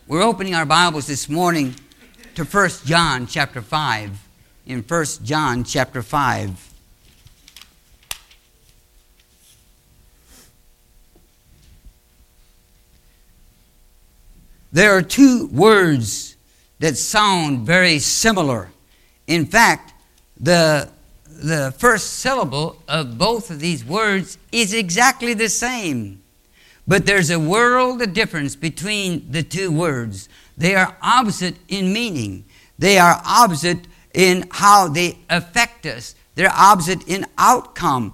We're opening our Bibles this morning to 1 John chapter 5. In 1 John chapter 5. There are two words that sound very similar. In fact, the first syllable of both of these words is exactly the same. But there's a world of difference between the two words. They are opposite in meaning. They are opposite in how they affect us. They're opposite in outcome.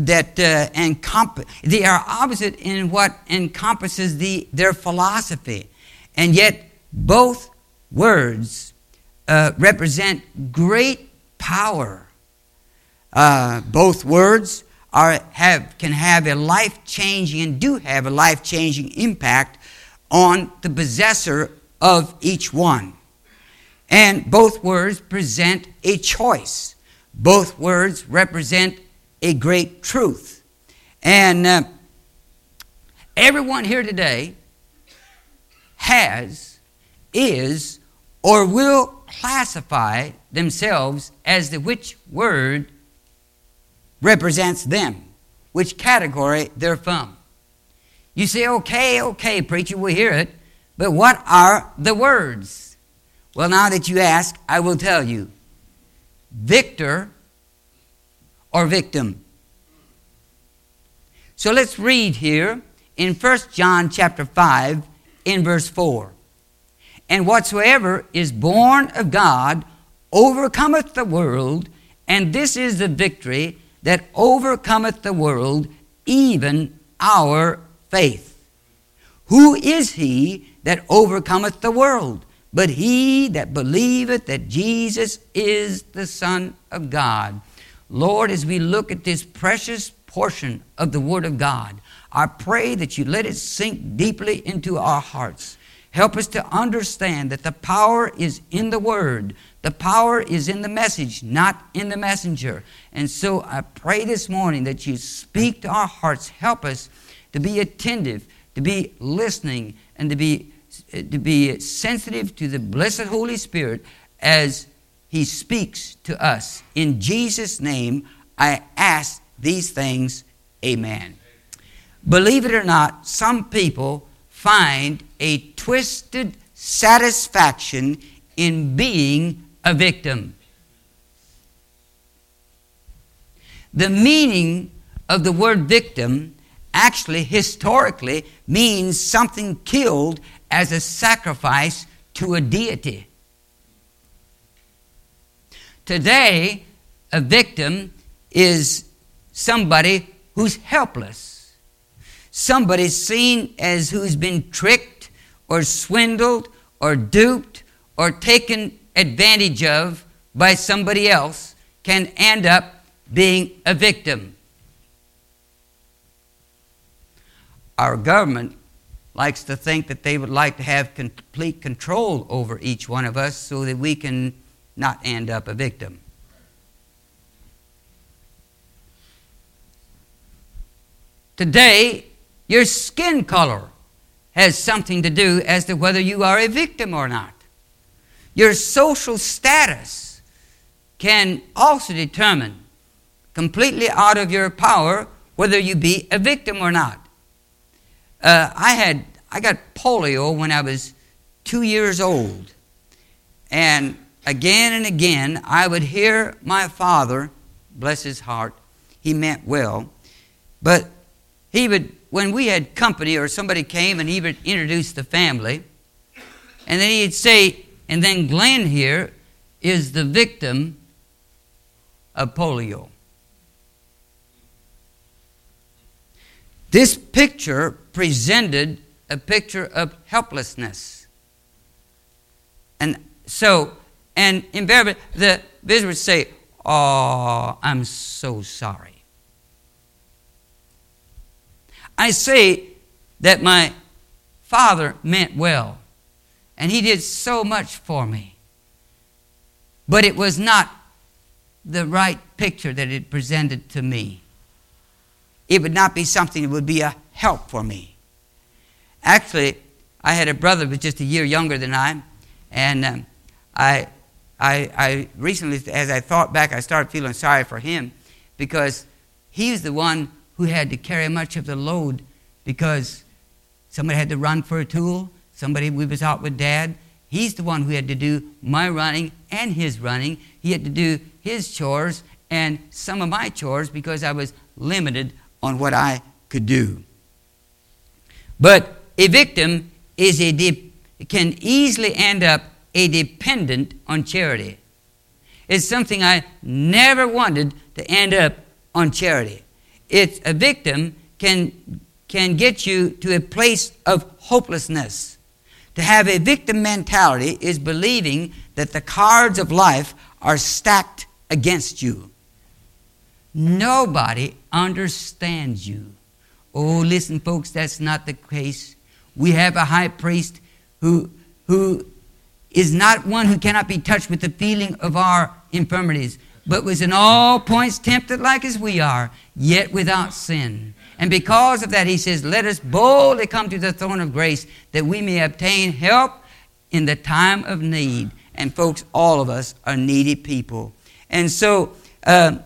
They are opposite in what encompasses their philosophy. And yet, both words represent great power. Both words can have a life-changing and do have a life-changing impact on the possessor of each one. And both words present a choice. Both words represent a great truth. And everyone here today is, or will classify themselves as the which word represents them, which category they're from. You say, okay, preacher, we hear it, but what are the words? Well, now that you ask, I will tell you. Victor or victim. So let's read here in 1 John chapter 5 in verse 4. And whatsoever is born of God overcometh the world, and this is the victory that overcometh the world, even our faith. Who is he that overcometh the world? But he that believeth that Jesus is the Son of God. Lord, as we look at this precious portion of the Word of God, I pray that you let it sink deeply into our hearts. Help us to understand that the power is in the Word. The power is in the message, not in the messenger. And so I pray this morning that you speak to our hearts. Help us to be attentive, to be listening, and to be sensitive to the blessed Holy Spirit as He speaks to us. In Jesus' name, I ask these things. Amen. Believe it or not, some people find a twisted satisfaction in being a victim. The meaning of the word victim actually historically means something killed as a sacrifice to a deity. Today, a victim is somebody who's helpless. Somebody seen as who's been tricked or swindled or duped or taken advantage of by somebody else can end up being a victim. Our government likes to think that they would like to have complete control over each one of us so that we can not end up a victim. Today, your skin color has something to do as to whether you are a victim or not. Your social status can also determine, completely out of your power, whether you be a victim or not. I got polio when I was 2 years old. And again, I would hear my father, bless his heart, he meant well, but he would, when we had company or somebody came and he would introduce the family, and then he'd say, and then Glenn here is the victim of polio. This picture presented a picture of helplessness. And invariably the visitor would say, "Oh, I'm so sorry." I say that my father meant well, and he did so much for me. But it was not the right picture that it presented to me. It would not be something that would be a help for me. Actually, I had a brother who was just a year younger than I, and I recently, as I thought back, I started feeling sorry for him because he's the one who had to carry much of the load because somebody had to run for a tool. We was out with Dad. He's the one who had to do my running and his running. He had to do his chores and some of my chores because I was limited on what I could do. But a victim can easily end up a dependent on charity. It's something I never wanted to end up on charity. A victim can get you to a place of hopelessness. To have a victim mentality is believing that the cards of life are stacked against you. Nobody understands you. Oh, listen, folks, that's not the case. We have a high priest who is not one who cannot be touched with the feeling of our infirmities, but was in all points tempted like as we are, yet without sin. And because of that, he says, let us boldly come to the throne of grace that we may obtain help in the time of need. And folks, all of us are needy people. And so, to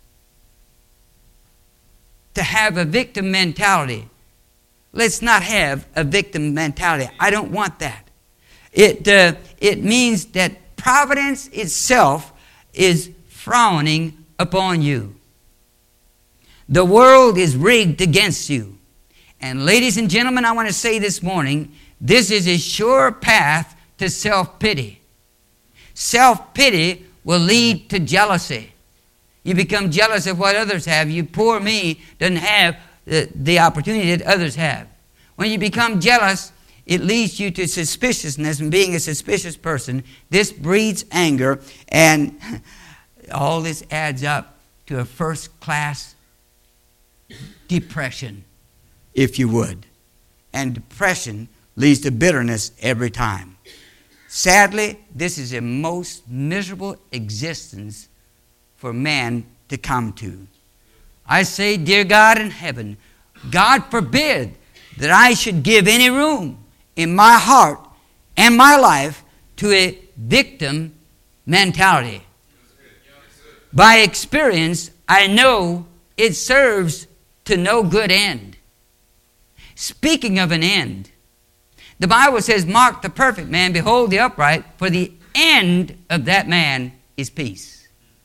have a victim mentality, let's not have a victim mentality. I don't want that. It means that providence itself is frowning upon you. The world is rigged against you. And ladies and gentlemen, I want to say this morning, this is a sure path to self-pity. Self-pity will lead to jealousy. You become jealous of what others have. You poor me doesn't have the opportunity that others have. When you become jealous, it leads you to suspiciousness, and being a suspicious person, this breeds anger, and all this adds up to a first-class depression, if you would. And depression leads to bitterness every time. Sadly, this is a most miserable existence for man to come to. I say, dear God in heaven, God forbid that I should give any room in my heart and my life to a victim mentality. By experience, I know it serves to no good end. Speaking of an end, the Bible says, mark the perfect man, behold the upright, for the end of that man is peace.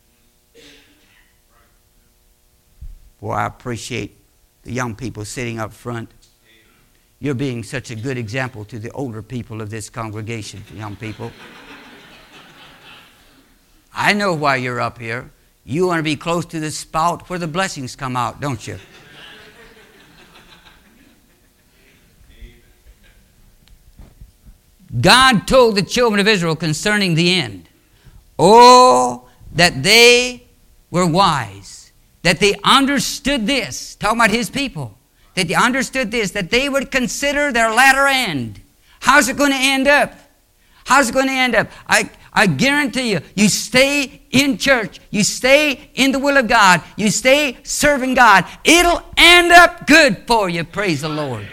Boy, I appreciate the young people sitting up front. You're being such a good example to the older people of this congregation, young people. I know why you're up here. You want to be close to the spout where the blessings come out, don't you? God told the children of Israel concerning the end, oh, that they were wise, that they understood this, talking about his people, that they understood this, that they would consider their latter end. How's it going to end up? How's it going to end up? I guarantee you, you stay in church, you stay in the will of God, you stay serving God, it'll end up good for you, praise the Lord.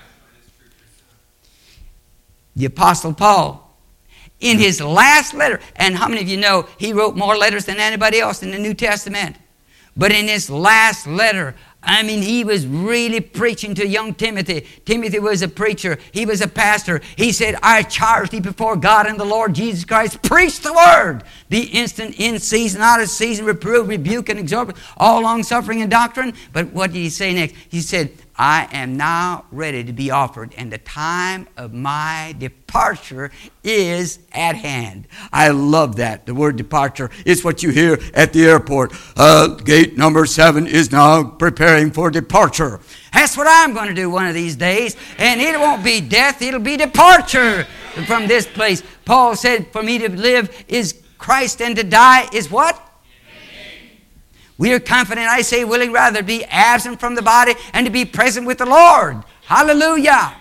The Apostle Paul, in his last letter, and how many of you know he wrote more letters than anybody else in the New Testament? But in his last letter, I mean, he was really preaching to young Timothy. Timothy was a preacher. He was a pastor. He said, I charge thee before God and the Lord Jesus Christ, preach the word. Be instant, in season, out of season, reprove, rebuke, and exhort, all long-suffering and doctrine. But what did he say next? He said, I am now ready to be offered, and the time of my departure is at hand. I love that. The word departure is what you hear at the airport. Gate number 7 is now preparing for departure. That's what I'm going to do one of these days, and it won't be death, it'll be departure from this place. Paul said, for me to live is Christ, and to die is what? We are confident, I say, willing rather to be absent from the body and to be present with the Lord. Hallelujah. Amen.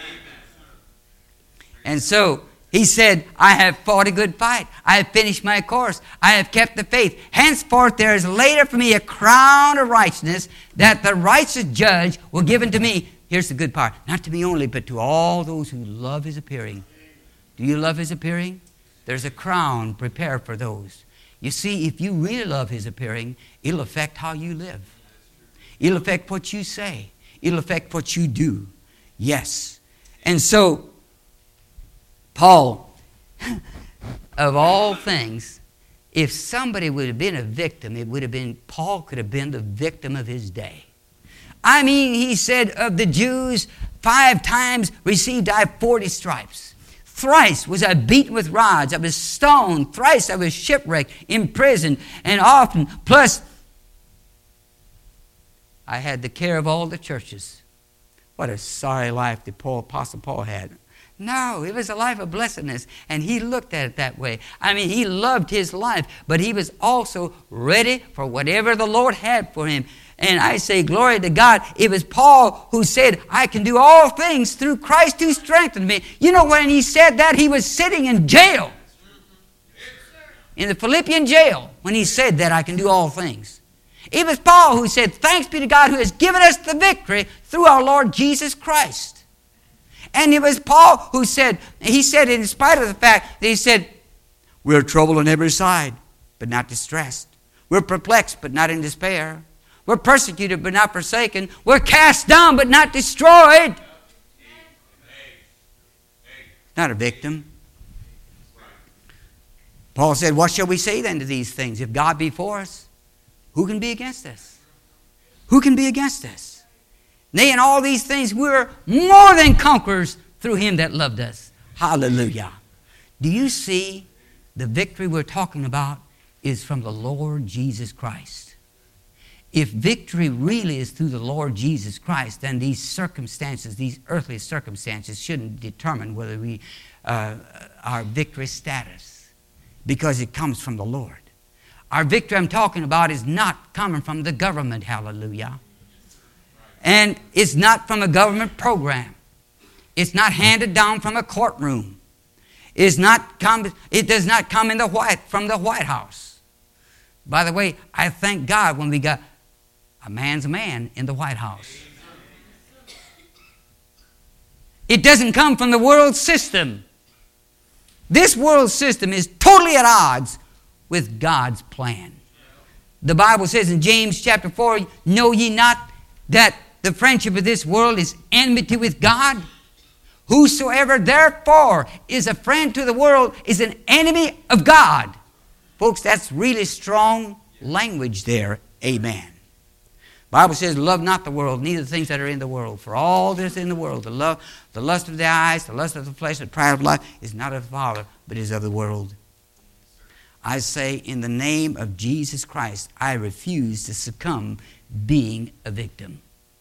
And so he said, I have fought a good fight. I have finished my course. I have kept the faith. Henceforth there is laid up for me a crown of righteousness, that the righteous judge will give unto me here's the good part. Not to me only, but to all those who love his appearing. Do you love his appearing? There's a crown prepared for those. You see, if you really love his appearing, it'll affect how you live. It'll affect what you say. It'll affect what you do. Yes. And so, Paul, of all things, if somebody would have been a victim, it would have been, Paul could have been the victim of his day. I mean, he said of the Jews, 5 times received I 40 stripes. Thrice was I beaten with rods. I was stoned. Thrice I was shipwrecked, imprisoned, and often. Plus, I had the care of all the churches. What a sorry life the Apostle Paul had. No, it was a life of blessedness, and he looked at it that way. I mean, he loved his life, but he was also ready for whatever the Lord had for him. And I say, glory to God. It was Paul who said, I can do all things through Christ who strengthened me. You know, when he said that, he was sitting in jail. In the Philippian jail, when he said that, I can do all things. It was Paul who said, thanks be to God who has given us the victory through our Lord Jesus Christ. And it was Paul who said, he said in spite of the fact that he said, we're troubled on every side, but not distressed. We're perplexed, but not in despair. We're persecuted, but not forsaken. We're cast down, but not destroyed. Not a victim. Paul said, what shall we say then to these things? If God be for us, who can be against us? Who can be against us? Nay, in all these things we're more than conquerors through him that loved us. Hallelujah. Do you see the victory we're talking about is from the Lord Jesus Christ? If victory really is through the Lord Jesus Christ, then these circumstances, these earthly circumstances, shouldn't determine whether we our victory status, because it comes from the Lord. Our victory I'm talking about is not coming from the government, hallelujah. And it's not from a government program. It's not handed down from a courtroom. It does not come from the White House. By the way, I thank God when we got a man's man in the White House. It doesn't come from the world system. This world system is totally at odds with God's plan. The Bible says in James chapter 4, know ye not that the friendship of this world is enmity with God? Whosoever therefore is a friend to the world is an enemy of God. Folks, that's really strong language there. Amen. The Bible says, love not the world, neither the things that are in the world. For all that is in the world, the lust of the eyes, the lust of the flesh, the pride of life, is not of the Father, but is of the world. I say, in the name of Jesus Christ, I refuse to succumb being a victim.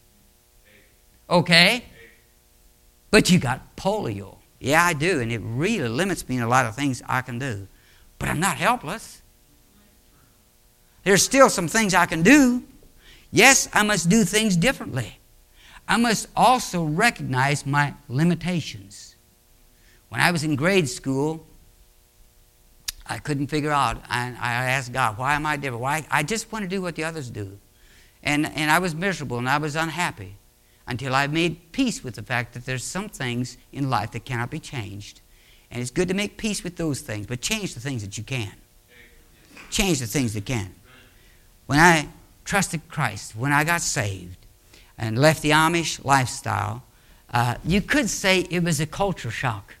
Okay? But you got polio. Yeah, I do, and it really limits me in a lot of things I can do. But I'm not helpless. There's still some things I can do. Yes, I must do things differently. I must also recognize my limitations. When I was in grade school, I couldn't figure out. I asked God, why am I different? Why? I just want to do what the others do. And I was miserable and I was unhappy until I made peace with the fact that there's some things in life that cannot be changed. And it's good to make peace with those things, but change the things that you can. Change the things that can. When I trusted Christ, when I got saved and left the Amish lifestyle, you could say it was a culture shock.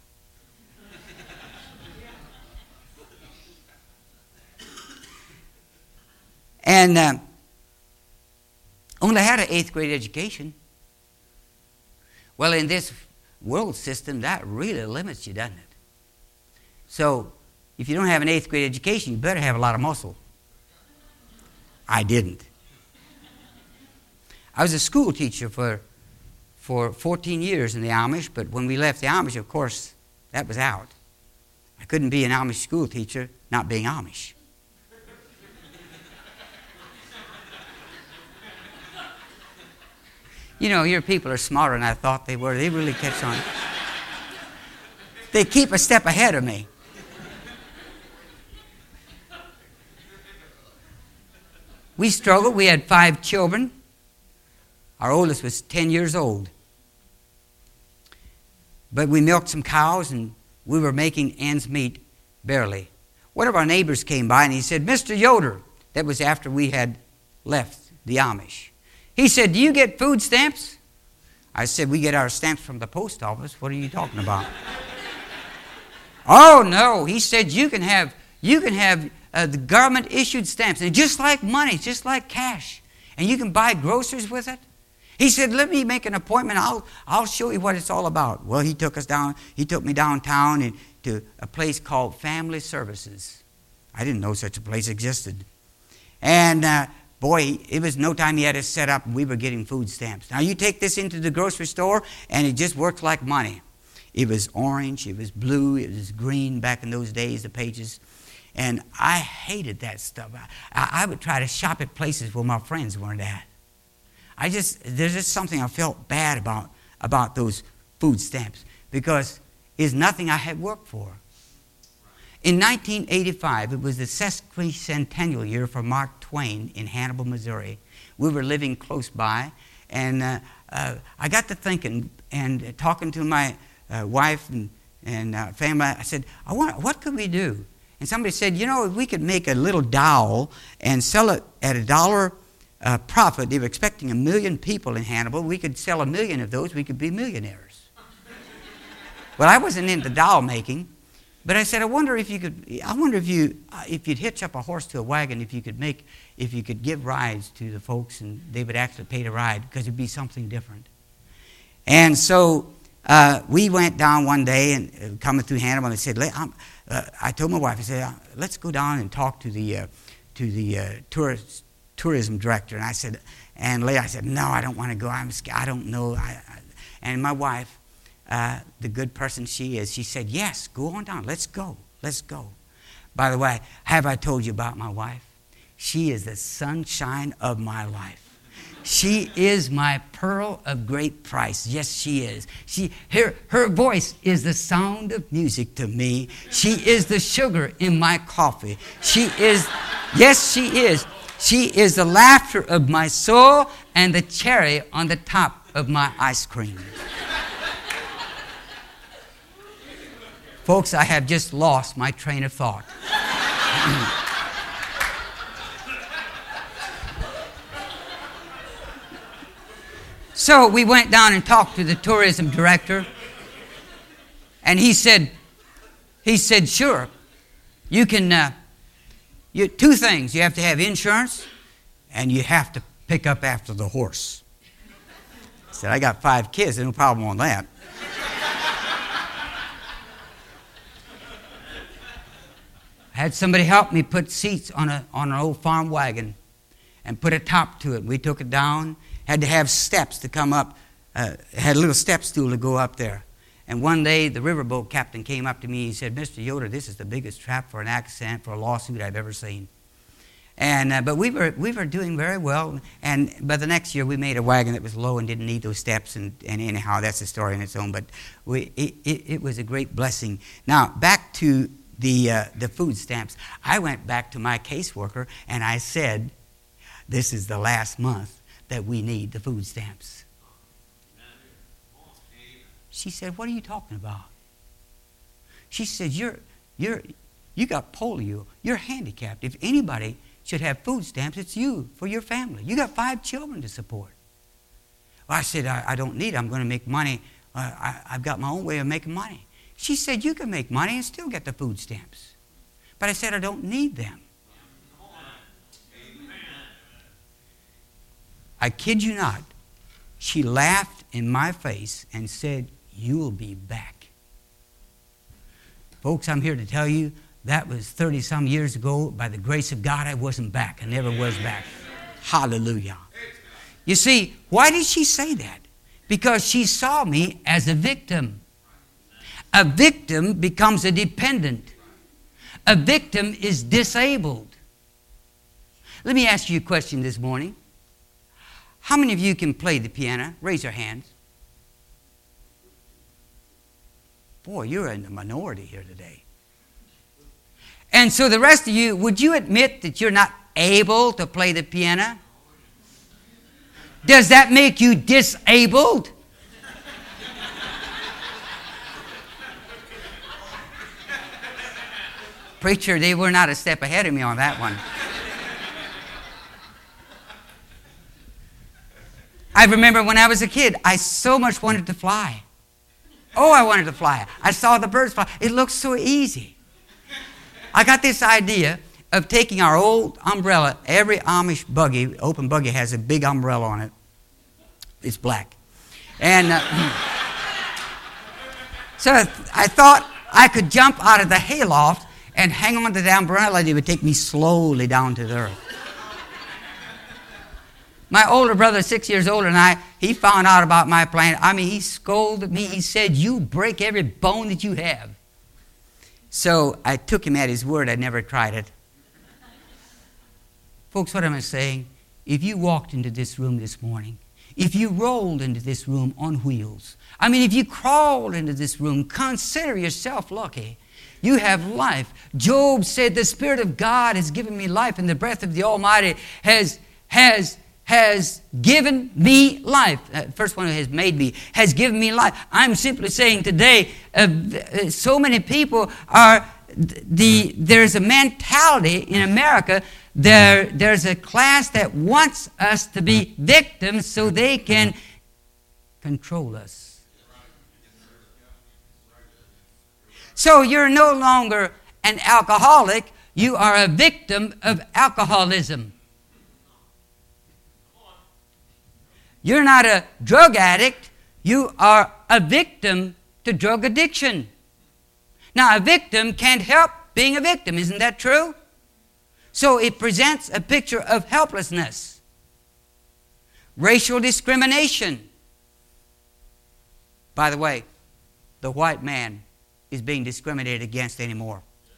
And only had an 8th grade education. Well, in this world system, that really limits you, doesn't it? So, if you don't have an 8th grade education, you better have a lot of muscle. I didn't. I was a school teacher for 14 years in the Amish, but when we left the Amish, of course, that was out. I couldn't be an Amish school teacher not being Amish. You know, your people are smarter than I thought they were. They really catch on. They keep a step ahead of me. We struggled. We had 5 children. Our oldest was 10 years old But we milked some cows, and we were making ends meet barely. One of our neighbors came by, and he said, Mr. Yoder, that was after we had left the Amish. He said, do you get food stamps? I said, we get our stamps from the post office. What are you talking about? Oh, no. He said, you can have the government-issued stamps. And just like money, just like cash. And you can buy groceries with it. He said, let me make an appointment. I'll show you what it's all about. Well, he took me downtown and to a place called Family Services. I didn't know such a place existed. And boy, it was no time he had it set up, and we were getting food stamps. Now, you take this into the grocery store, and it just works like money. It was orange, it was blue, it was green back in those days, the pages. And I hated that stuff. I would try to shop at places where my friends weren't at. There's just something I felt bad about those food stamps because it's nothing I had worked for. In 1985, it was the sesquicentennial year for Mark Twain in Hannibal, Missouri. We were living close by, and I got to thinking and talking to my wife and family. I said, what could we do? And somebody said, if we could make a little dowel and sell it at $1 profit. They were expecting 1 million people in Hannibal. We could sell 1 million of those. We could be millionaires. Well, I wasn't into dowel making. But I said, I wonder if you'd hitch up a horse to a wagon, if you could give rides to the folks, and they would actually pay to ride, because it'd be something different. And so we went down one day and coming through Hannibal, and I said, I told my wife, I said, let's go down and talk to the tourism director. And I said, no, I don't want to go. I don't know. And my wife, the good person she is, she said, yes, go on down. Let's go. By the way, have I told you about my wife? She is the sunshine of my life. She is my pearl of great price. Yes, she is. Her voice is the sound of music to me. She is the sugar in my coffee. Yes, she is. She is the laughter of my soul and the cherry on the top of my ice cream. Folks, I have just lost my train of thought. So we went down and talked to the tourism director, and he said, sure, you can, two things. You have to have insurance, and you have to pick up after the horse. I said, I got 5 kids, no problem on that. I had somebody help me put seats on an old farm wagon and put a top to it. We took it down, had to have steps to come up, had a little step stool to go up there. And one day, the riverboat captain came up to me. He said, Mr. Yoder, this is the biggest trap for an accident, for a lawsuit I've ever seen. And but we were doing very well. And by the next year, we made a wagon that was low and didn't need those steps. And anyhow, that's a story on its own. But it was a great blessing. Now, back to the food stamps. I went back to my caseworker and I said, this is the last month that we need the food stamps. She said, what are you talking about? She said, you got polio. You're handicapped. If anybody should have food stamps, it's you, for your family. You got 5 children to support. Well, I said, I don't need it. I'm going to make money. I've got my own way of making money. She said, you can make money and still get the food stamps. But I said, I don't need them. I kid you not. She laughed in my face and said, you'll be back. Folks, I'm here to tell you, that was 30-some years ago. By the grace of God, I wasn't back. I never was back. Hallelujah. You see, why did she say that? Because she saw me as a victim. A victim becomes a dependent. A victim is disabled. Let me ask you a question this morning. How many of you can play the piano? Raise your hands. Boy, you're in the minority here today. And so the rest of you, would you admit that you're not able to play the piano? Does that make you disabled? Preacher, they were not a step ahead of me on that one. I remember when I was a kid, I so much wanted to fly. Oh, I wanted to fly. I saw the birds fly. It looked so easy. I got this idea of taking our old umbrella. Every Amish buggy, open buggy, has a big umbrella on it. It's black. And so I thought I could jump out of the hayloft and hang on to the umbrella, and it would take me slowly down to the earth. My older brother, 6 years older than I, he found out about my plan. I mean, he scolded me. He said, "You break every bone that you have." So I took him at his word. I never tried it. Folks, what am I saying? If you walked into this room this morning, if you rolled into this room on wheels, I mean, if you crawled into this room, consider yourself lucky. You have life. Job said, "The Spirit of God has given me life, and the breath of the Almighty has given me life." First one who has made me has given me life. I'm simply saying today, so many people are, there's a mentality in America, there's a class that wants us to be victims so they can control us. So you're no longer an alcoholic, you are a victim of alcoholism. You're not a drug addict, you are a victim to drug addiction. Now, a victim can't help being a victim, isn't that true? So it presents a picture of helplessness. Racial discrimination. By the way, the white man is being discriminated against anymore.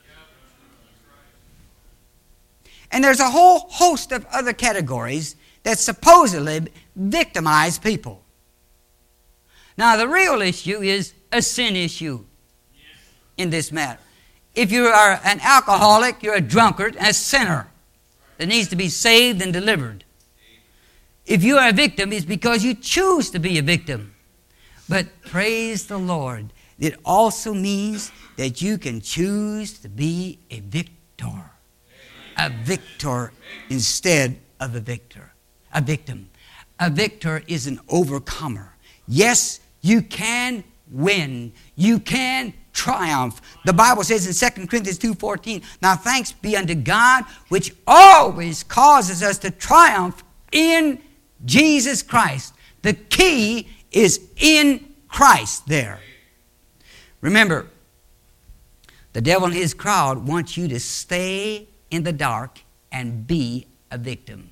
And there's a whole host of other categories that supposedly victimize people. Now, the real issue is a sin issue in this matter. If you are an alcoholic, you're a drunkard, a sinner that needs to be saved and delivered. If you are a victim, it's because you choose to be a victim. But praise the Lord, it also means that you can choose to be a victor. A victor instead of a victor. A victim. A victor is an overcomer. Yes, you can win. You can triumph. The Bible says in 2 Corinthians 2:14, "Now thanks be unto God, which always causes us to triumph in Jesus Christ." The key is in Christ there. Remember, the devil and his crowd want you to stay in the dark and be a victim.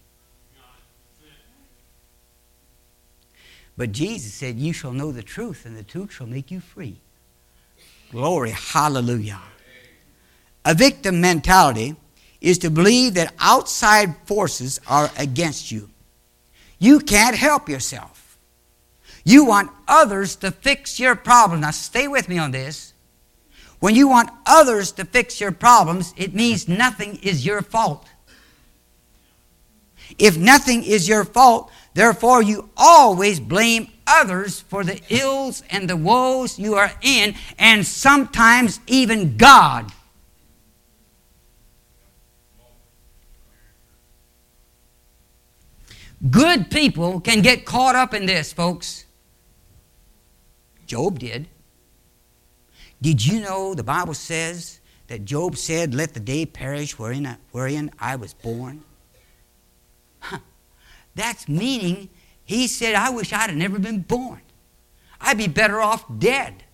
But Jesus said, "You shall know the truth, and the truth shall make you free." Glory, hallelujah. A victim mentality is to believe that outside forces are against you. You can't help yourself. You want others to fix your problem. Now stay with me on this. When you want others to fix your problems, it means nothing is your fault. If nothing is your fault, therefore you always blame others for the ills and the woes you are in, and sometimes even God. Good people can get caught up in this, folks. Job did. Did you know the Bible says that Job said, "Let the day perish wherein I was born"? That's meaning he said, "I wish I'd have never been born. I'd be better off dead."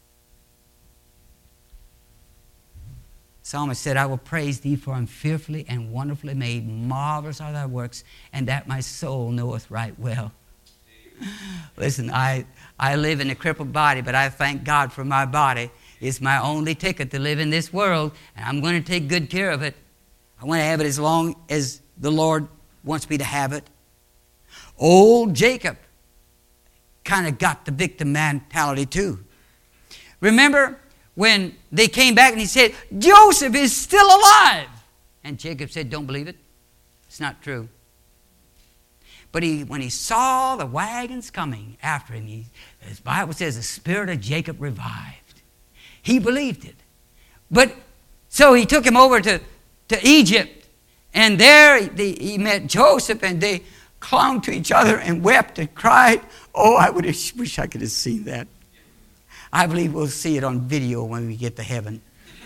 Psalmist said, "I will praise thee, for I am fearfully and wonderfully made. Marvelous are thy works, and that my soul knoweth right well." Listen, I live in a crippled body, but I thank God for my body. It's my only ticket to live in this world, and I'm going to take good care of it. I want to have it as long as the Lord wants me to have it. Old Jacob kind of got the victim mentality too. Remember when they came back and he said, "Joseph is still alive." And Jacob said, "Don't believe it. It's not true." But when he saw the wagons coming after him, the Bible says the spirit of Jacob revived. He believed it. But So he took him over to Egypt. And there he met Joseph, and they clung to each other and wept and cried. Oh, I wish I could have seen that. I believe we'll see it on video when we get to heaven.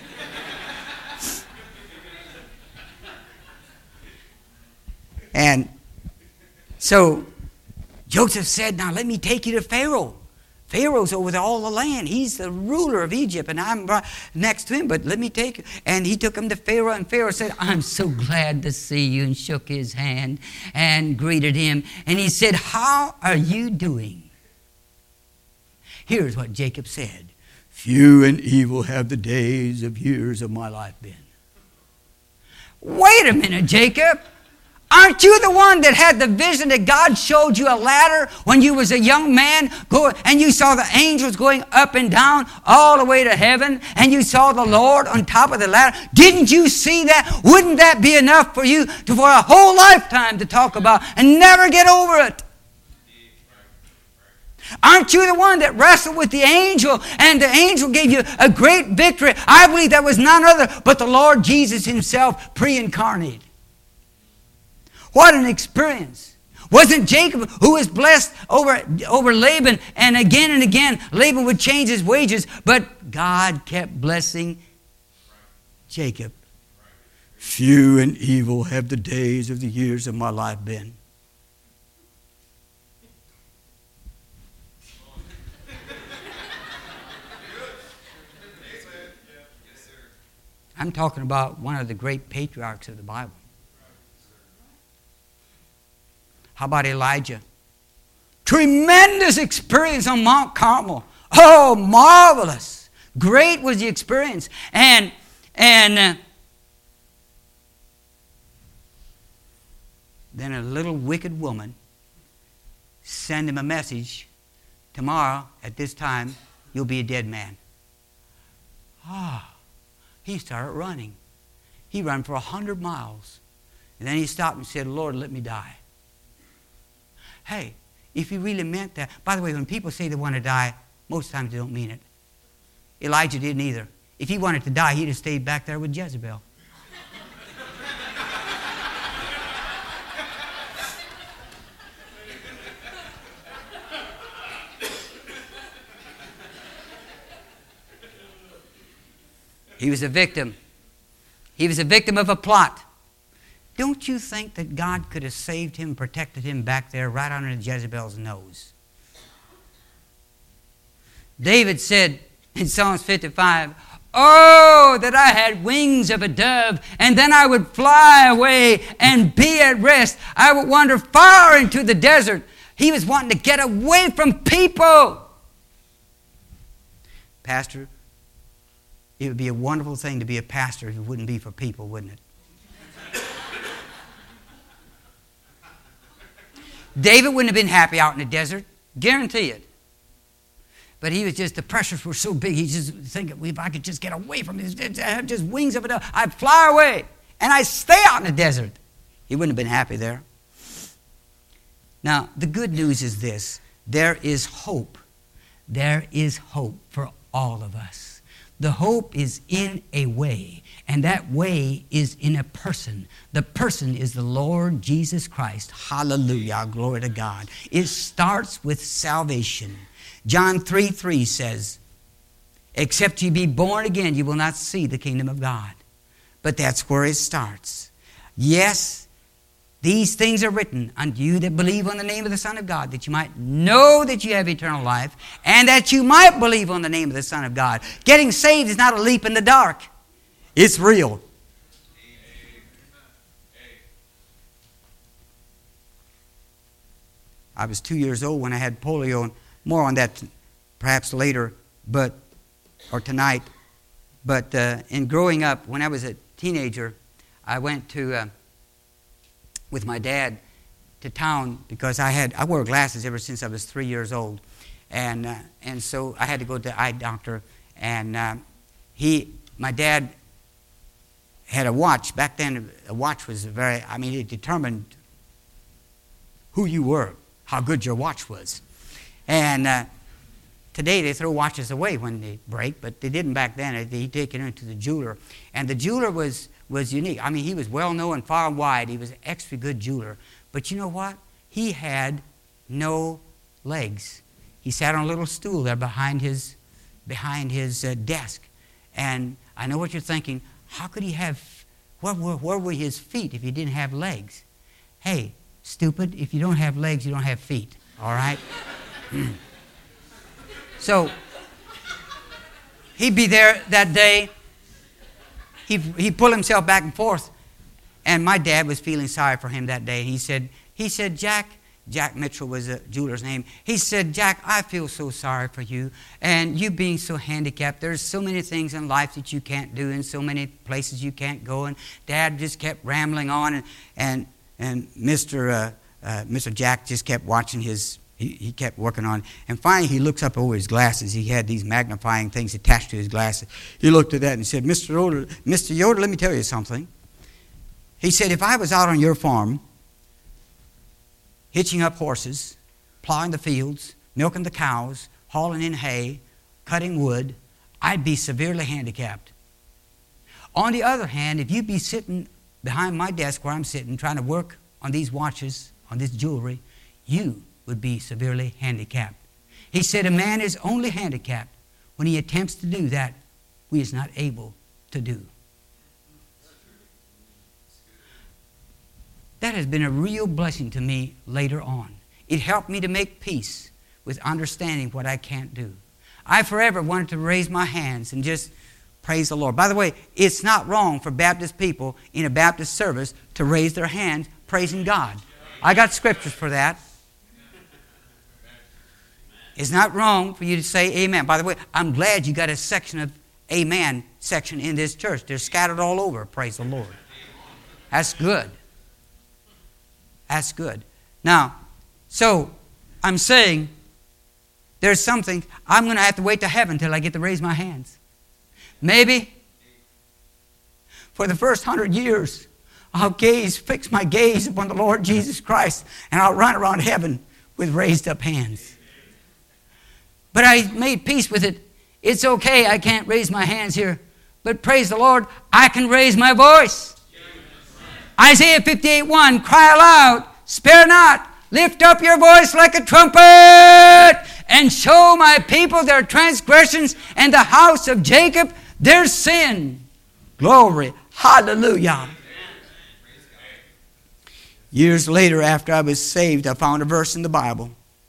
And so Joseph said, now let me take you to Pharaoh. Pharaoh's over all the land. He's the ruler of Egypt, and I'm right next to him, but let me take you. And he took him to Pharaoh, and Pharaoh said, I'm so glad to see you, and shook his hand and greeted him. And he said, how are you doing? Here's what Jacob said. Few and evil have the days of years of my life been. Wait a minute, Jacob. Aren't you the one that had the vision that God showed you a ladder when you was a young man, and you saw the angels going up and down all the way to heaven, and you saw the Lord on top of the ladder? Didn't you see that? Wouldn't that be enough for you for a whole lifetime to talk about and never get over it? Aren't you the one that wrestled with the angel, and the angel gave you a great victory? I believe that was none other but the Lord Jesus himself pre-incarnate. What an experience. Wasn't Jacob who was blessed over Laban, and again Laban would change his wages, but God kept blessing Jacob. Few and evil have the days of the years of my life been. I'm talking about one of the great patriarchs of the Bible. How about Elijah? Tremendous experience on Mount Carmel. Oh, marvelous. Great was the experience. And then a little wicked woman sent him a message. Tomorrow, at this time, you'll be a dead man. He started running. He ran for 100 miles. And then he stopped and said, Lord, let me die. Hey, if he really meant that. By the way, when people say they want to die, most times they don't mean it. Elijah didn't either. If he wanted to die, he'd have stayed back there with Jezebel. He was a victim. He was a victim of a plot. Don't you think that God could have saved him, protected him back there right under Jezebel's nose? David said in Psalms 55, oh, that I had wings of a dove, and then I would fly away and be at rest. I would wander far into the desert. He was wanting to get away from people. Pastor, it would be a wonderful thing to be a pastor if it wouldn't be for people, wouldn't it? David wouldn't have been happy out in the desert. Guarantee it. But he was just, the pressures were so big, he just thinking, if I could just get away from this, I have just wings of a dove, I'd fly away, and I'd stay out in the desert. He wouldn't have been happy there. Now, the good news is this. There is hope. There is hope for all of us. The hope is in a way, and that way is in a person. The person is the Lord Jesus Christ. Hallelujah, glory to God. It starts with salvation. John 3:3 says, except you be born again, you will not see the kingdom of God. But that's where it starts. Yes, these things are written unto you that believe on the name of the Son of God, that you might know that you have eternal life, and that you might believe on the name of the Son of God. Getting saved is not a leap in the dark. It's real. I was 2 years old when I had polio, and more on that perhaps later, or tonight. But in growing up, when I was a teenager, I went to with my dad to town because I wore glasses ever since I was 3 years old, and so I had to go to the eye doctor. And my dad had a watch. Back then, a watch was it determined who you were, how good your watch was. And Today they throw watches away when they break, but they didn't back then. They take it into the jeweler. And the jeweler was unique. I mean, he was well known far and wide. He was an extra good jeweler. But you know what? He had no legs. He sat on a little stool there behind his desk. And I know what you're thinking. How could he have, where were his feet if he didn't have legs? Hey, stupid, if you don't have legs, you don't have feet. All right? So, he'd be there that day. He'd pull himself back and forth. And my dad was feeling sorry for him that day. He said, Jack Mitchell was a jeweler's name. He said, Jack, I feel so sorry for you. And you being so handicapped, there's so many things in life that you can't do and so many places you can't go. And Dad just kept rambling on. And Mr. Jack just kept watching he kept working on. And finally he looks up over his glasses. He had these magnifying things attached to his glasses. He looked at that and said, Mr. Yoder, let me tell you something. He said, if I was out on your farm, hitching up horses, plowing the fields, milking the cows, hauling in hay, cutting wood, I'd be severely handicapped. On the other hand, if you'd be sitting behind my desk where I'm sitting, trying to work on these watches, on this jewelry, you would be severely handicapped. He said, a man is only handicapped when he attempts to do that he is not able to do. That has been a real blessing to me later on. It helped me to make peace with understanding what I can't do. I forever wanted to raise my hands and just praise the Lord. By the way, it's not wrong for Baptist people in a Baptist service to raise their hands praising God. I got scriptures for that. It's not wrong for you to say amen. By the way, I'm glad you got a section of amen section in this church. They're scattered all over, praise the Lord. That's good. That's good. Now, so I'm saying there's something, I'm going to have to wait to heaven until I get to raise my hands. Maybe for the first 100 years, I'll fix my gaze upon the Lord Jesus Christ, and I'll run around heaven with raised up hands. But I made peace with it. It's okay, I can't raise my hands here. But praise the Lord, I can raise my voice. Isaiah 58:1, cry aloud, spare not, lift up your voice like a trumpet, and show my people their transgressions and the house of Jacob their sin. Glory, hallelujah. Years later, after I was saved, I found a verse in the Bible.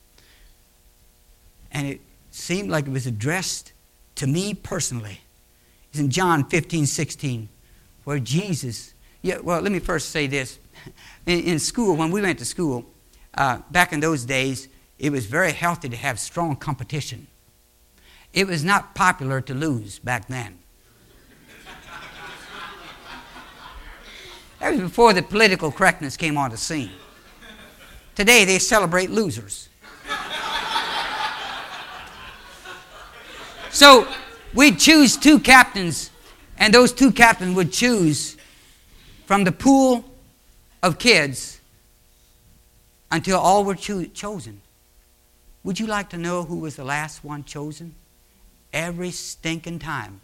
And it seemed like it was addressed to me personally. It's in John 15:16, where Jesus... well, let me first say this. In school, when we went to school, back in those days, it was very healthy to have strong competition. It was not popular to lose back then. That was before the political correctness came on the scene. Today, they celebrate losers. So, we'd choose 2 captains, and those 2 captains would choose from the pool of kids until all were chosen. Would you like to know who was the last one chosen? Every stinking time.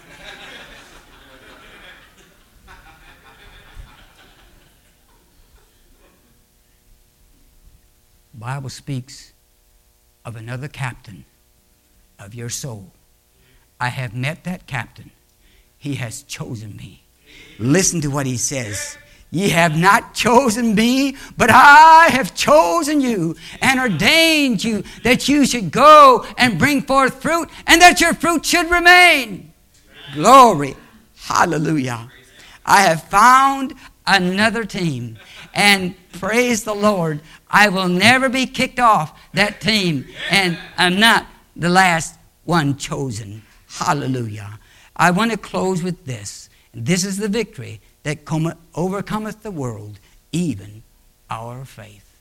The Bible speaks of another captain of your soul. I have met that captain. He has chosen me. Listen to what he says. Ye have not chosen me, but I have chosen you and ordained you that you should go and bring forth fruit, and that your fruit should remain. Glory. Hallelujah. I have found another team, and praise the Lord, I will never be kicked off that team, and I'm not the last one chosen. Hallelujah. I want to close with this. This is the victory that overcometh the world, even our faith.